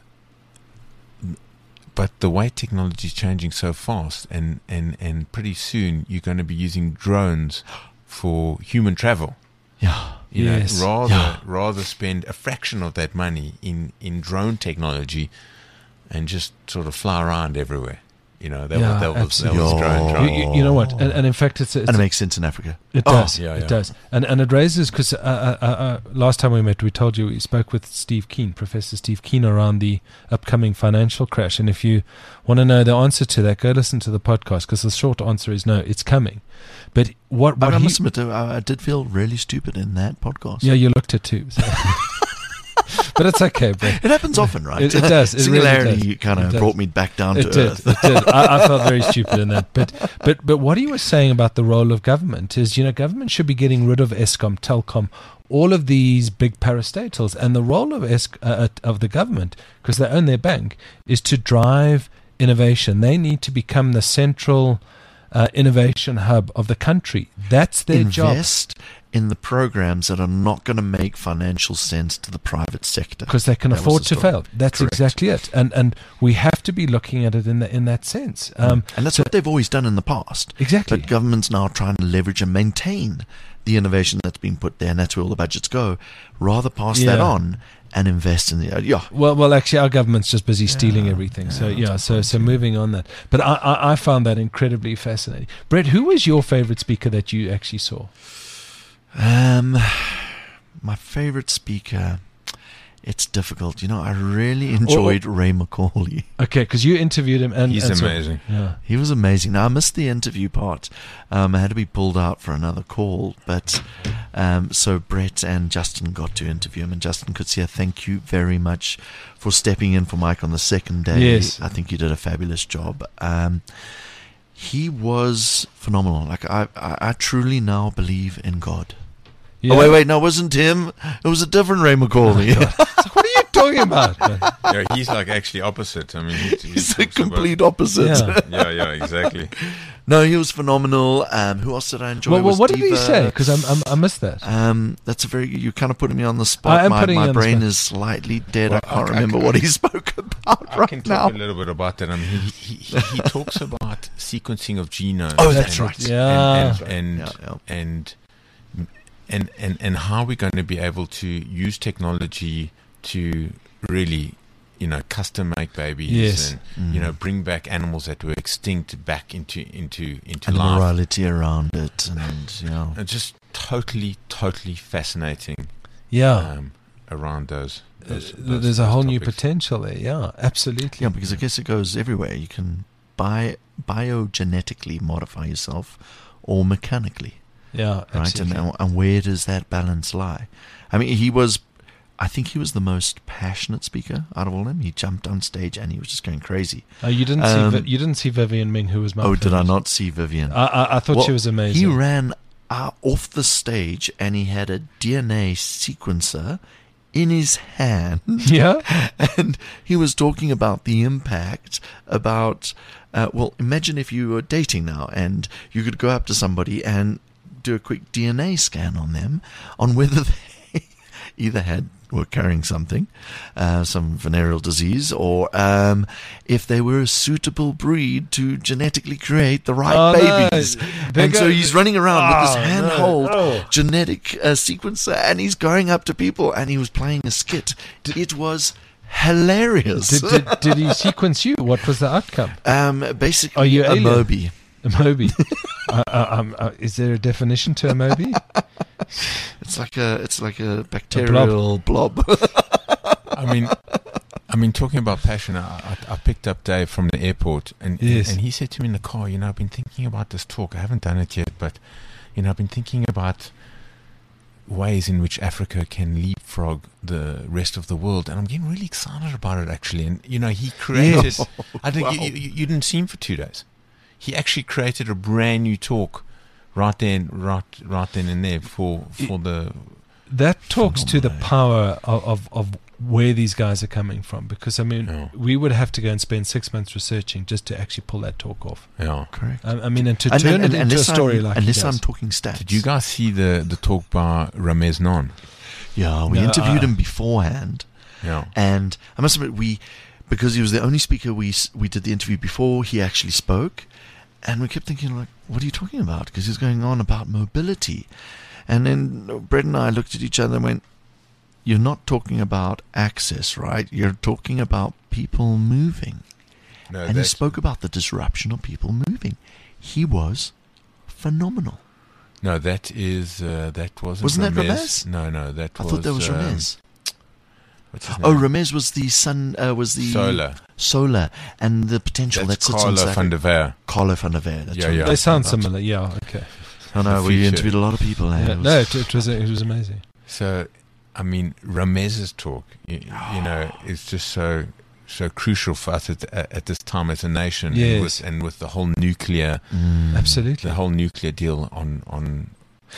But the way technology is changing so fast, and pretty soon you're going to be using drones for human travel. Yeah. You Yes. know, rather spend a fraction of that money in drone technology and just sort of fly around everywhere. You know, that was absolutely. drone. You know what? And in fact, it's And it makes sense in Africa. It does. yeah, It yeah. does. And it raises, because last time we met, we told you we spoke with Steve Keen, Professor Steve Keen, around the upcoming financial crash. And if you want to know the answer to that, go listen to the podcast, because the short answer is no, it's coming. But what I he, must admit, I did feel really stupid in that podcast. yeah, you looked at too. So. But it's okay, bro. It happens often, right? It does. It really Singularity does. kind It of does. brought me back down to It did. earth. It did. I felt very stupid in that. But what he was saying about the role of government is, you know, government should be getting rid of Eskom, Telkom, all of these big parastatals, and the role of of the government, because they own their bank, is to drive innovation. They need to become the central innovation hub of the country. That's their job. Invest in the programs that are not going to make financial sense to the private sector. Because they can That was afford the to story. fail. That's Correct. exactly it. And we have to be looking at it in that sense. And that's what they've always done in the past. Exactly. But government's now trying to leverage and maintain the innovation that's been put there, and that's where all the budgets go. Rather pass that Yeah. on and invest in the Well, actually, our government's just busy stealing everything. So moving on that. But I found that incredibly fascinating. Brett, who was your favorite speaker that you actually saw? My favorite speaker. It's difficult. You know, I really enjoyed Ray McCauley. Okay, because you interviewed him, and He's and so- amazing. yeah. He was amazing. Now, I missed the interview part. I had to be pulled out for another call. But so Brett and Justin got to interview him. And Justin Kutsia, thank you very much for stepping in for Mike on the second day. Yes. I think you did a fabulous job. He was phenomenal. Like, I truly now believe in God. Yeah. Oh, wait, no, it wasn't him. It was a different Ray McCauley. What are you talking about? Yeah, he's like actually opposite. I mean, He's the talks about- complete opposite. Yeah. Yeah, exactly. No, he was phenomenal. Who else did I enjoy? Well, Was what did he Diva. say? Because I missed that. That's a very. You kind of putting me on the I spot. am My putting you on the brain spot. is slightly dead. Well, I can't I remember can- what he spoke about I right can now. talk a little bit about that. I mean, he talks about sequencing of genomes. Oh, that's and- right. Yeah. And how we're going to be able to use technology to really, you know, custom make babies. Yes. And you know, bring back animals that were extinct back into And the life. morality around it, and you know, It's just totally fascinating. Yeah. Around those There's a whole new topics. potential there. Yeah, absolutely. yeah, because I guess it goes everywhere. You can biogenetically modify yourself, or mechanically. Yeah, Right, absolutely. and where does that balance lie? I mean, I think he was the most passionate speaker out of all of them. He jumped on stage and he was just going crazy. You didn't see Vivian Ming, who was my Did I favorite. not see Vivian? I thought Well, she was amazing. He ran off the stage and he had a DNA sequencer in his hand. Yeah. And he was talking about the impact about, imagine if you were dating now and you could go up to somebody and do a quick DNA scan on them, on whether they either were carrying something, some venereal disease, or if they were a suitable breed to genetically create the right babies. And so he's running around with this handhold genetic sequencer, and he's going up to people, and he was playing a skit. It was hilarious. Did he sequence you? What was the outcome? Basically, Are you a alien? Moby. A Moby. Is there a definition to a Moby? It's like a bacterial blob. I mean, talking about passion, I picked up Dave from the airport, and Yes. and he said to me in the car, I've been thinking about this talk. I haven't done it yet, but I've been thinking about ways in which Africa can leapfrog the rest of the world, and I'm getting really excited about it actually. And he created. Yes. I think you didn't see him for 2 days. He actually created a brand new talk right then and there for the. That talks to the power of where these guys are coming from, because we would have to go and spend 6 months researching just to actually pull that talk off. Yeah, correct. And to turn it into a story like unless he does. I'm talking stats. Did you guys see the talk by Ramez Non? Yeah, we interviewed him beforehand. Yeah, and I must admit, because he was the only speaker we did the interview before he actually spoke, and we kept thinking, like, what are you talking about? Because he's going on about mobility. And then Brett and I looked at each other and went, you're not talking about access, right? You're talking about people moving. no, And he spoke about the disruption of people moving. He was phenomenal. No, that wasn't that Ramez. Ramez? No, that I was. thought that was Ramez. What's his Oh, name? Ramez was the Solar. and the potential That's that sits on Carlo van der Veer. Carlo van der Veer. That's Yeah, what yeah. I'm They sound talking about. similar. Yeah. Okay. I know, The we future. interviewed a lot of people. Yeah, And no, it was amazing. So, I mean, Ramez's talk, is just so crucial for us at this time as a nation. Yes. and with the whole nuclear, Absolutely. the whole nuclear deal on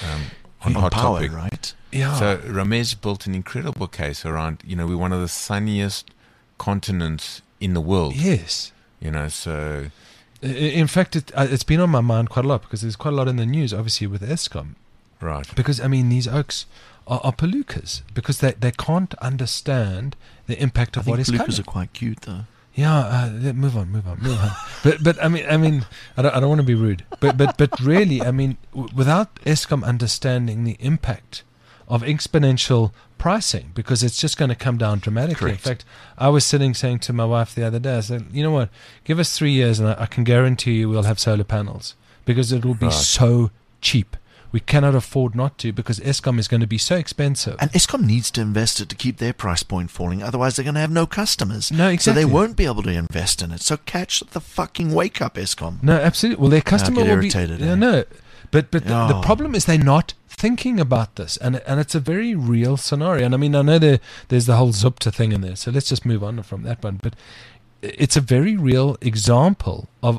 hot power, topic. right? Yeah. So Ramez built an incredible case around, we're one of the sunniest continents in the world. Yes. So In fact, it's been on my mind quite a lot, because there's quite a lot in the news, obviously, with Eskom. right. Because, these oaks are palookas, because they can't understand the impact I of think what is Lucas coming. are quite cute, though. Yeah, move on. But I mean, I don't want to be rude. But really, without Eskom understanding the impact of exponential pricing, because it's just going to come down dramatically. Correct. In fact, I was saying to my wife the other day, I said, you know what, give us 3 years and I can guarantee you we'll have solar panels, because it will be Right. so cheap. We cannot afford not to, because Eskom is going to be so expensive. And Eskom needs to invest it to keep their price point falling. Otherwise, they're going to have no customers. No, exactly. So they won't be able to invest in it. So catch the fucking wake up, Eskom. No, absolutely. Well, their customer get will irritated, be. Yeah, eh? no, but the Oh. problem is they're not thinking about this, and it's a very real scenario. And I know there's the whole Zupta thing in there, so let's just move on from that one. But it's a very real example of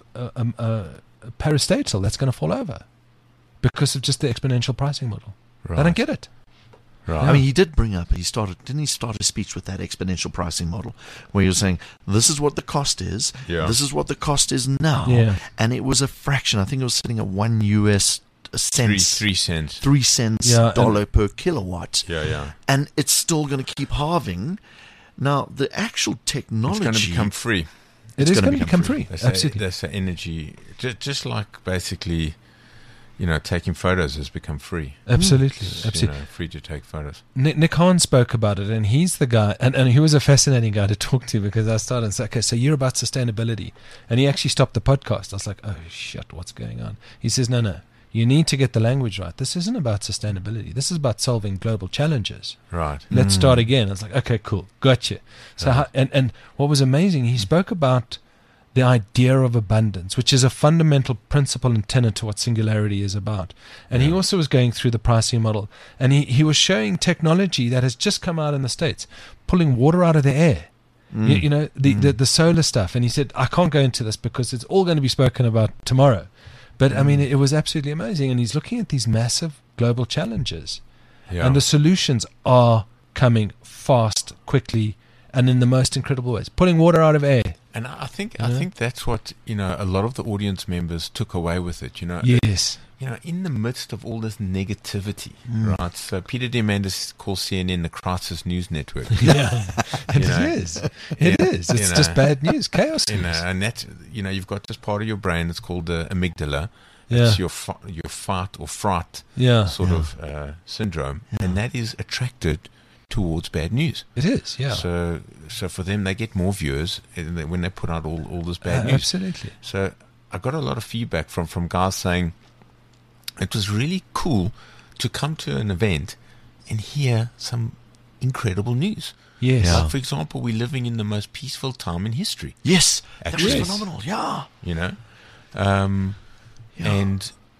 a parastatal that's going to fall over because of just the exponential pricing model. Right. They don't get it. Right. I mean, he did bring up, didn't he start his speech with that exponential pricing model where he was saying, this is what the cost is, Yeah. this is what the cost is now. Yeah. And it was a fraction. I think it was sitting at $1 cents. 3 cents. 3 cents Yeah, dollar per kilowatt. Yeah. And it's still going to keep halving. Now, the actual technology... It's going to become free. It It's is gonna going to become become free. That's Absolutely. That's the energy. Just like basically, taking photos has become free. Absolutely. It's, Absolutely. free to take photos. Nick Hahn spoke about it, and he's the guy, and he was a fascinating guy to talk to, because I started and said, okay, so you're about sustainability. And he actually stopped the podcast. I was like, oh, shit, what's going on? He says, no, you need to get the language right. This isn't about sustainability. This is about solving global challenges. Right. Let's start again. I was like, okay, cool, gotcha. So, Right. and what was amazing, he spoke about the idea of abundance, which is a fundamental principle and tenet to what singularity is about. And he Yeah. also was going through the pricing model, and he was showing technology that has just come out in the States, pulling water out of the air. The solar stuff. And he said, I can't go into this because it's all going to be spoken about tomorrow. But it was absolutely amazing. And he's looking at these massive global challenges. Yeah. And the solutions are coming fast, quickly, and in the most incredible ways. Pulling water out of air. And I think Yeah. I think that's what a lot of the audience members took away with it. Yes. In the midst of all this negativity, right? So Peter Diamandis calls CNN the crisis news network. Yeah. It You know, is. It is. It's just bad news, chaos news. And that you've got this part of your brain that's called the amygdala. Yeah. It's your fight or fright Yeah. sort of syndrome, and that is attracted towards bad news. It is, yeah. So for them, they get more viewers when they put out all this bad news. Absolutely. So I got a lot of feedback from guys saying it was really cool to come to an event and hear some incredible news. Yes. Yeah. Like, for example, we're living in the most peaceful time in history. Yes, that was Actually. phenomenal. Yeah. You know, Yeah.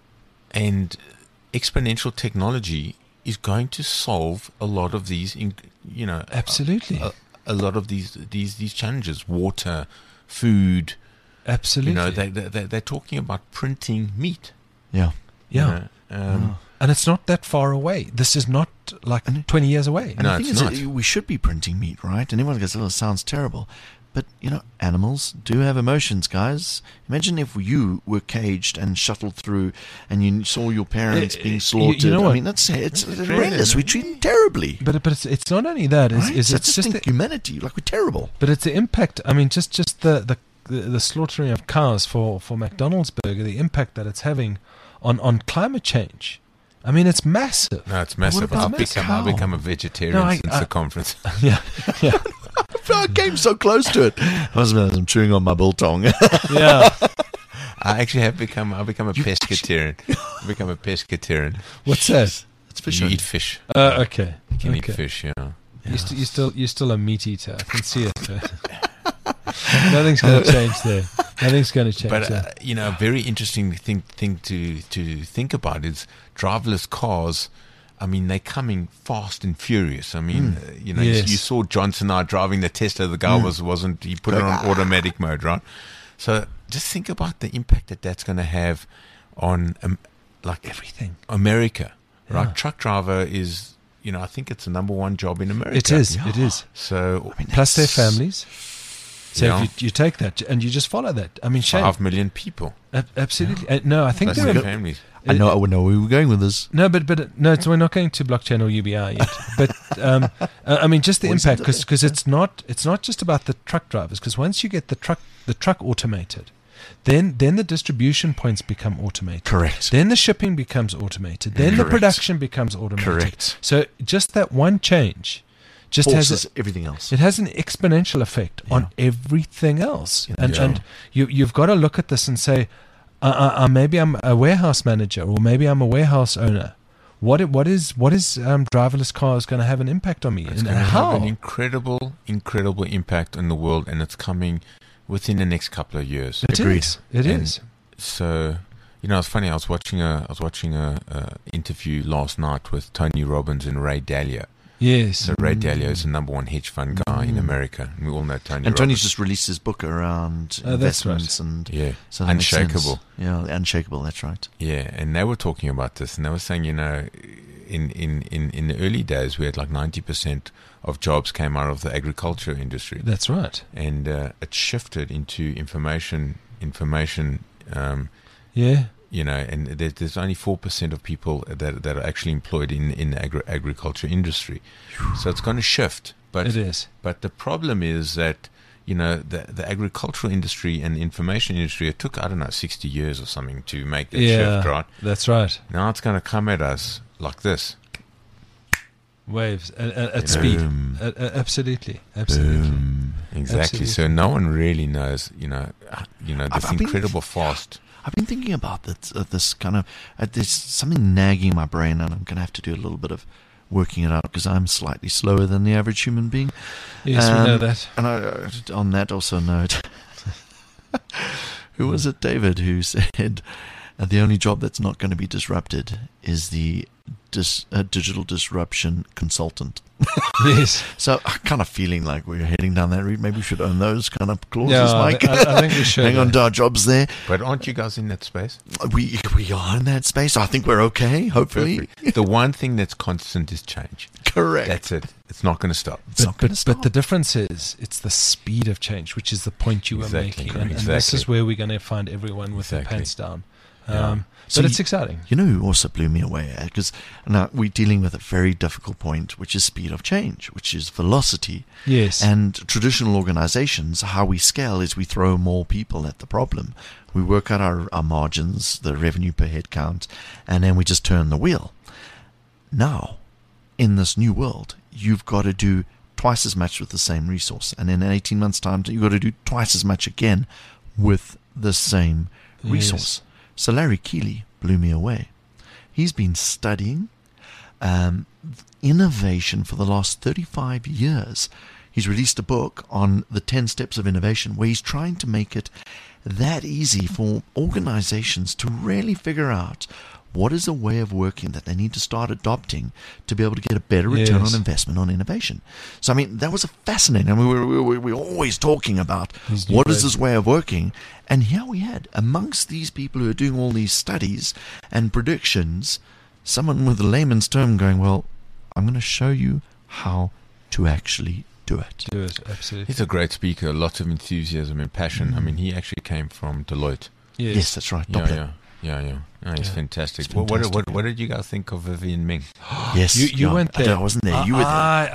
and exponential technology is going to solve a lot of these, Absolutely. a lot of these challenges. Water, food. Absolutely. You know, they're talking about printing meat. Yeah. yeah. You know, And it's not that far away. This is not like 20 years away. And No, the thing it's is, not. we should be printing meat, right? And everyone goes, "Oh, it sounds terrible." But, animals do have emotions, guys. Imagine if you were caged and shuttled through and you saw your parents being slaughtered. you know I what? mean, it's horrendous. We treat them terribly. But it's not only that. Right? It's So I just just think humanity, like, we're terrible. but it's the impact. I mean, just the slaughtering of cows for McDonald's burger, the impact that it's having on climate change. I mean, it's massive. no, it's massive. about I've cow? become a vegetarian No, since the conference. Yeah, yeah, I came so close to it. I'm chewing on my biltong. yeah. I actually have become a pescatarian. I've become a pescatarian. What's that? It's fish. You on eat fish. Okay. You can okay. eat fish, yeah. You're still a meat eater. I can see it. Nothing's going to change there. Nothing's going to change But there. a very interesting thing to think about is driverless cars. I mean, they're coming fast and furious. I mean, Yes. you saw Johnson now driving the Tesla. The guy wasn't. He put it on automatic mode, right? So just think about the impact that's going to have on like Everything. America, right? Yeah. Truck driver is, I think it's the number one job in America. It is. Yeah. It is. So Plus their families. So Yeah. if you take that and you just follow that, I mean, Shane, 5 million people. absolutely. No, I think That's there their are. families. I know where we were going with this. No, but no, we're not going to blockchain or UBI yet. But I mean, just the Always impact, into because it's not just about the truck drivers. Because once you get the truck automated, then the distribution points become automated. Correct. Then the shipping becomes automated. Then the Correct. production becomes automated. Correct. So just that one change just Forces everything else. it has an exponential effect on everything else. And Yeah. and you've got to look at this and say, maybe I'm a warehouse manager, or maybe I'm a warehouse owner. What is driverless cars going to have an impact on me? It's And going to how? have an incredible impact on the world, and it's coming within the next couple of years. It Agreed. is. It And is. So, it's funny. I was watching a interview last night with Tony Robbins and Ray Dalio. Yes. So Ray Dalio is the number one hedge fund guy in America, and we all know Tony. And Tony's Robbins. just released his book around Oh, that's investments and yeah, so that makes sense. Unshakable. Yeah, Unshakable. That's right. Yeah, and they were talking about this, and they were saying, in the early days, we had like 90% of jobs came out of the agriculture industry, That's right. and it shifted into information. Yeah. And there's only 4% of people that are actually employed in the agriculture industry. So it's going to shift. But It is. But the problem is that, the agricultural industry and the information industry, it took, 60 years or something to make that shift, right? That's right. Now it's going to come at us like this. Waves at speed. Absolutely. Exactly. Absolutely. So no one really knows, this I've been- incredible fast. I've been thinking about this kind of. There's something nagging in my brain, and I'm going to have to do a little bit of working it out because I'm slightly slower than the average human being. Yes, we know that. And on that also note, who was it, David, who said the only job that's not going to be disrupted is the digital disruption consultant. Yes. So I'm kind of feeling like we're heading down that route. Maybe we should own those kind of clauses, Yeah, Mike. I think we should. Hang on to our jobs there. But aren't you guys in that space? We are in that space. I think we're okay, hopefully. Perfect. The one thing that's constant is change. Correct. That's it. It's not going to stop. It's not gonna But the stop. difference is it's the speed of change, which is the point you were Exactly, making. And this exactly. is where we're going to find everyone with their Exactly. pants down. Yeah. So But it's exciting. You know who also blew me away? Because now we're dealing with a very difficult point, which is speed of change, which is velocity. Yes. And traditional organizations, how we scale is we throw more people at the problem. We work out our margins, the revenue per head count, and then we just turn the wheel. Now, in this new world, you've got to do twice as much with the same resource. And in 18 months' time, you've got to do twice as much again with the same resource. Yes. So Larry Keeley blew me away. He's been studying innovation for the last 35 years. He's released a book on the 10 steps of innovation where he's trying to make it that easy for organizations to really figure out what is a way of working that they need to start adopting to be able to get a better return on investment on innovation. So, I mean, that was a fascinating. I mean, we're always talking about what is this way of working. And here we had, amongst these people who are doing all these studies and predictions, someone with a layman's term going, well, I'm going to show you how to actually do it. Do it, absolutely. He's a great speaker, lots of enthusiasm and passion. I mean, he actually came from Deloitte. Yes, that's right. Yeah. Oh, he's fantastic. What did you guys think of Vivian Ming? Yes, you went there. I wasn't there. You were there.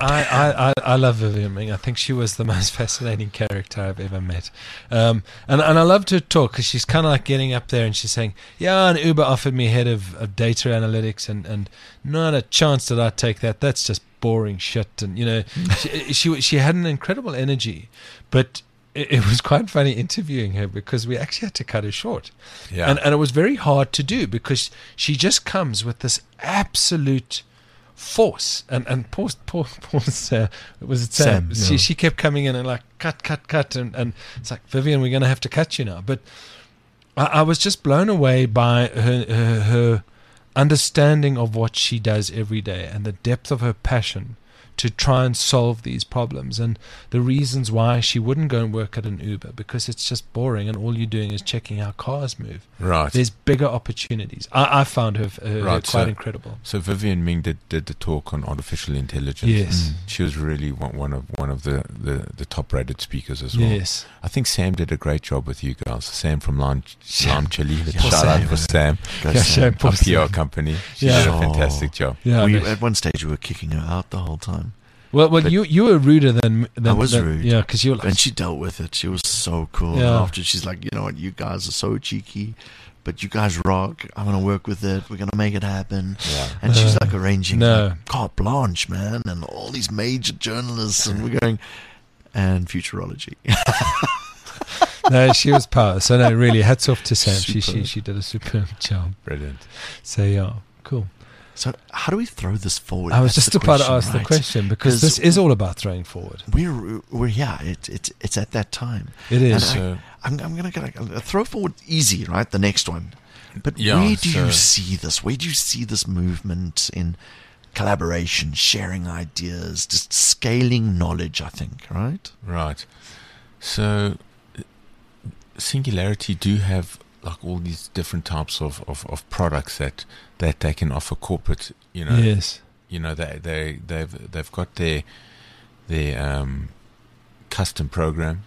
I love Vivian Ming. I think she was the most fascinating character I've ever met. And I loved her talk because she's kind of like getting up there and she's saying, yeah, and Uber offered me head of data analytics and not a chance that I'd take that. That's just boring shit. And, you know, she had an incredible energy, but it was quite funny interviewing her because we actually had to cut her short. Yeah. And it was very hard to do because she just comes with this absolute force. And poor was it Sam? She kept coming in and like, cut. And it's like, Vivian, we're going to have to cut you now. But I was just blown away by her understanding of what she does every day and the depth of her passion to try and solve these problems, and the reasons why she wouldn't go and work at an Uber because it's just boring and all you're doing is checking how cars move. Right. There's bigger opportunities. I found her quite incredible. So Vivian Ming did the talk on artificial intelligence. Yes. She was really one of the top rated speakers as well. Yes. I think Sam did a great job with you guys. Sam from Lime Chili. Shout out for Sam. Sam. Our PR company. She did a fantastic job. Yeah, at one stage we were kicking her out the whole time. Well, you were ruder than I was rude. Yeah, because you were like, and she dealt with it. She was so cool. Yeah. After she's like, you know what, you guys are so cheeky, but you guys rock. I'm gonna work with it. We're gonna make it happen. Yeah. And she's like arranging carte blanche, man, and all these major journalists, and we're going and futurology. No, she was power. So no, really, hats off to Sam. She did a superb job. Brilliant. So yeah, cool. So how do we throw this forward? I was just about to ask the question because this is all about throwing forward. We're it's at that time. It is. I'm gonna throw forward easy, right? The next one. But where do you see this? Where do you see this movement in collaboration, sharing ideas, just scaling knowledge? I think, right? Right. So Singularity do have like all these different types of products that they can offer corporate, you know. Yes. You know, they've got their custom program,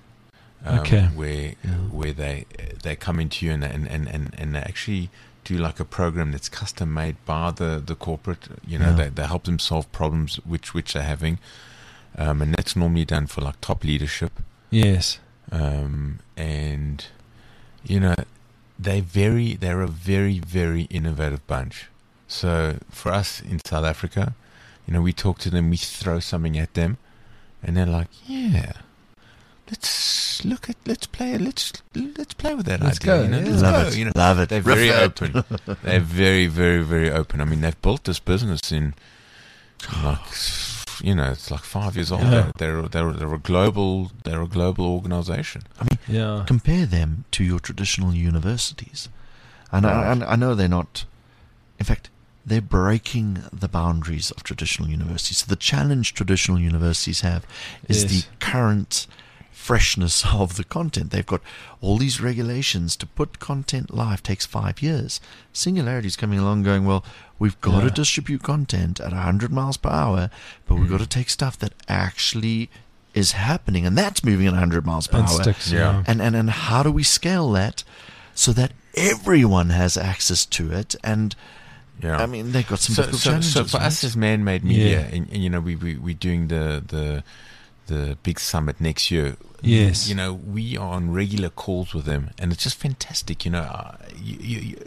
where they come into you and they actually do like a program that's custom made by the corporate. You know, they help them solve problems which they're having, and that's normally done for like top leadership. Yes. And you know, they're a very, very innovative bunch. So for us in South Africa, you know, we talk to them, we throw something at them, and they're like, yeah, let's play with that let's idea. Go, you know, yeah. let's Love go. it. You know, Love it. They're very open. They're very, very, very open. I mean, they've built this business in like, you know, it's like 5 years old. Yeah. They're a global organization. I mean, compare them to your traditional universities, and I know they're not. In fact, they're breaking the boundaries of traditional universities. So the challenge traditional universities have is the current freshness of the content. They've got all these regulations. To put content live takes 5 years. Singularity's coming along going, well, we've got to distribute content at 100 miles per hour, but we've got to take stuff that actually is happening, and that's moving at 100 miles per hour. Sticks, And how do we scale that so that everyone has access to it? And I mean, they've got some difficult challenges. So for us as Man-Made Media, and you know, we're doing the big summit next year. Yes. You know, we are on regular calls with them, and it's just fantastic. You know,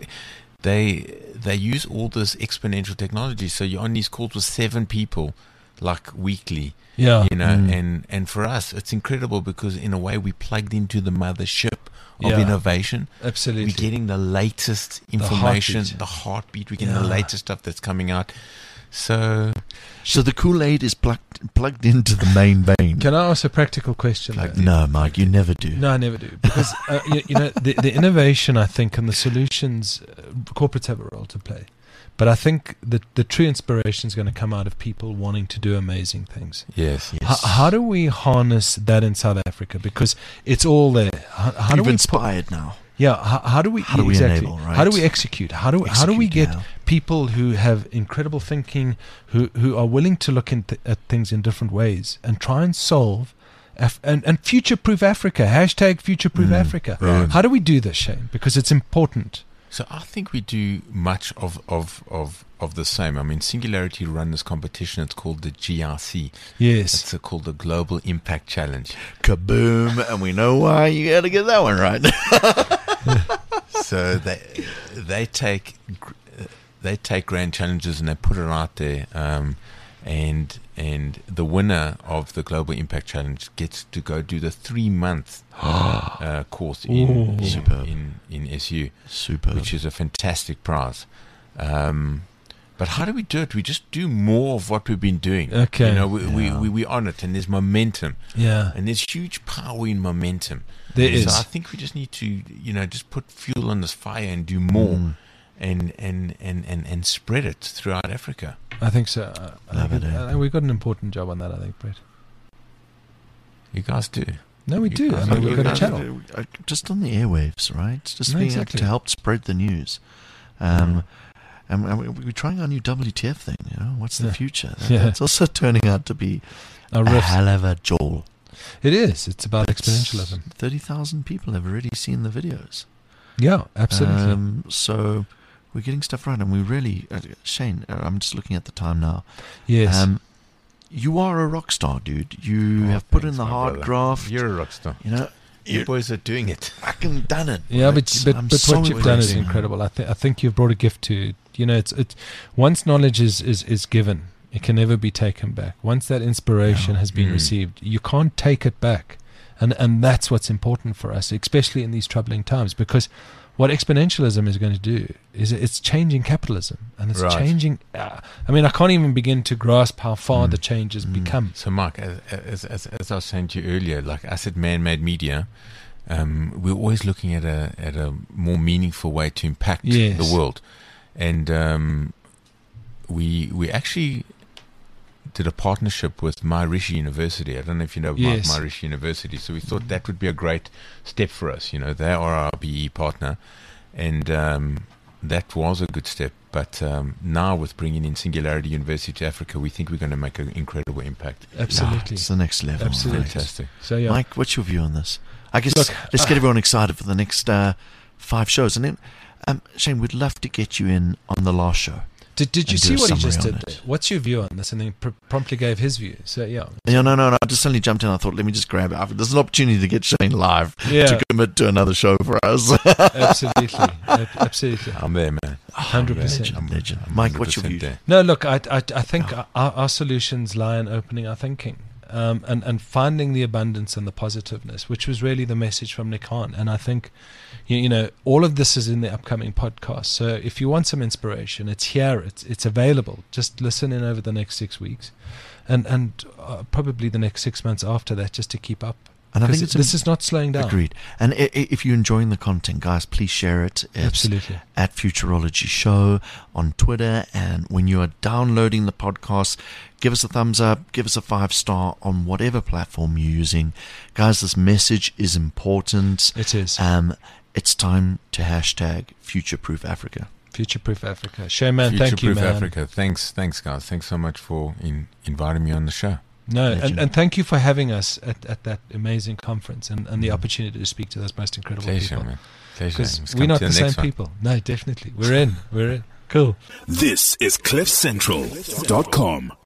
they use all this exponential technology. So you're on these calls with 7 people like weekly. Yeah. You know, and for us, it's incredible because in a way we plugged into the mothership of innovation. Absolutely. We're getting the latest information, heartbeat. the heartbeat. We're getting the latest stuff that's coming out. So the Kool-Aid is plugged into the main vein. Can I ask a practical question? No, Mike, you never do. No, I never do. Because, the innovation, I think, and the solutions, corporates have a role to play. But I think that the true inspiration is going to come out of people wanting to do amazing things. Yes. How do we harness that in South Africa? Because it's all there. How do we inspired now. Yeah. How do we exactly? Enable, right? How do we execute? How do we get people who have incredible thinking, who are willing to look at things in different ways and try and solve and future-proof Africa? # future-proof Africa. Right. How do we do this, Shane? Because it's important. So I think we do much of the same. I mean, Singularity run this competition. It's called the GRC. Yes. It's called the Global Impact Challenge. Kaboom! And we know why you got to get that one right. So they take grand challenges and they put it out there. And the winner of the Global Impact Challenge gets to go do the 3-month course in SU, which is a fantastic prize. But how do we do it? We just do more of what we've been doing. Okay. You know, we on it, and there's momentum. Yeah. And there's huge power in momentum. There is. So I think we just need to, just put fuel on this fire and do more. And spread it throughout Africa. I think so. I think we've got an important job on that, I think, Brett. You guys do. No, we do. I mean, we've got a channel. Just on the airwaves, right? Just No, being exactly. to help spread the news. And we're trying our new WTF thing, What's the future? It's also turning out to be a hell of a jolt. It is. It's about exponentialism. 30,000 people have already seen the videos. Yeah, absolutely. So we're getting stuff right, and we really, Shane, I'm just looking at the time now. Yes. You are a rock star, dude. You have put in the hard graft. You're a rock star. You boys are doing it. Fucking done it. Yeah, right? but what you've done is incredible. I think you've brought a gift to. It's once knowledge is given, it can never be taken back. Once that inspiration has been received, you can't take it back. And that's what's important for us, especially in these troubling times, because what exponentialism is going to do is it's changing capitalism, and it's changing. I can't even begin to grasp how far the change has become. So, Mark, as I was saying to you earlier, like I said, man-made media, we're always looking at a more meaningful way to impact the world, and we actually did a partnership with Maharishi University. I don't know if you know about Maharishi University. So we thought that would be a great step for us. They are our BE partner, and that was a good step. But now with bringing in Singularity University to Africa, we think we're going to make an incredible impact. Absolutely. It's the next level. Absolutely. Fantastic. So, yeah. Mike, what's your view on this? I guess let's get everyone excited for the next 5 shows. And then, Shane, we'd love to get you in on the last show. Did you see what he just did? It. What's your view on this? And then promptly gave his view. So, yeah. No. I just suddenly jumped in. I thought, let me just grab it. There's an opportunity to get Shane live to commit to another show for us. Absolutely. Absolutely. I'm there, man. 100%. Legend. Mike, what's your view? There. No, look, I think our solutions lie in opening our thinking. And finding the abundance and the positiveness, which was really the message from Nick Hahn. And I think, all of this is in the upcoming podcast. So if you want some inspiration, it's here. It's available. Just listen in over the next 6 weeks, and probably the next 6 months after that, just to keep up. And I think this is not slowing down. Agreed. And if you're enjoying the content, guys, please share it. It's absolutely. At Futurology Show on Twitter. And when you are downloading the podcast, give us a thumbs up, give us a 5-star on whatever platform you're using. Guys, this message is important. It is. It's time to hashtag Future-Proof Africa. Future-Proof Africa. Shane, man, thank you, man. Future-Proof Africa. Thanks, guys. Thanks so much for inviting me on the show. No, and thank you for having us at that amazing conference and the opportunity to speak to those most incredible people. Man. Pleasure. Because we're not the same people. No, definitely. We're in. Cool. This is CliffCentral.com.